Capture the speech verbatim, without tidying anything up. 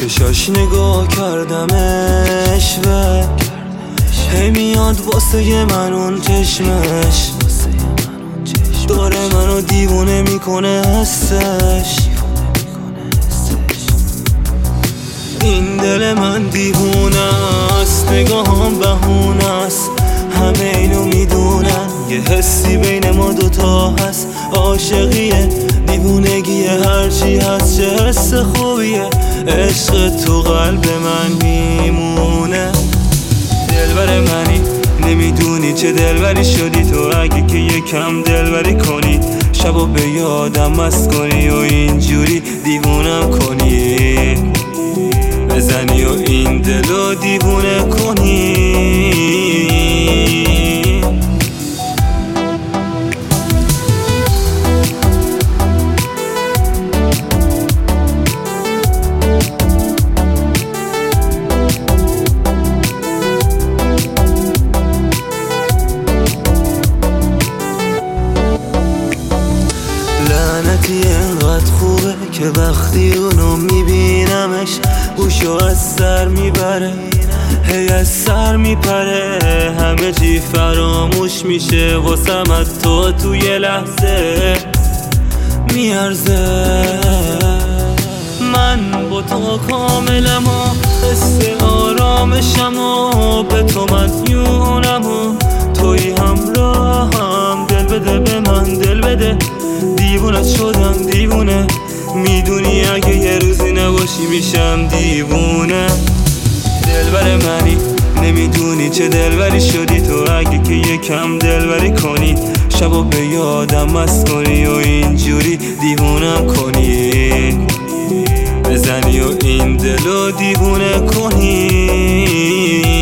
چشاش نگاه کردمش و هی میاد واسه من اون چشمش، داره منو دیوونه میکنه حسش. این دل من دیوونه است، نگاهم بهونه است، همه اینو میدونن. یه حسی بین ما دوتا هست، عاشقیه، دیوونگیه، هرچی هست چه حس خوبیه. عشق تو قلب من میمونه. دلبر منی، نمیدونی چه دلبری شدی تو. اگه که یکم دلبری کنی، شبو به یادم مست کنی و اینجوری دیوونم کنی، بزنی و این دلو دیوونه کنی. لعنتی انقدر خوبه که وقتی اونو میبینمش گوشو از سر میبره، هی از سر میپره. همه چی فراموش میشه واسم از تو توی لحظه میارزه. من با تو کاملم و حس آرامشم و به تو مدیونم و توی همراهم. دل بده به من، دل بده، دیوونت شدم دیوونه. میدونی اگه یه روزی نباشی میشم دیوونه. دلبر منی، نمیدونی چه دلبری شدی تو. اگه که یکم دلبری کنی، شبو به یادم مست کنی و اینجوری دیوونم کنی، بزنی و این دلو دیوونه کنی.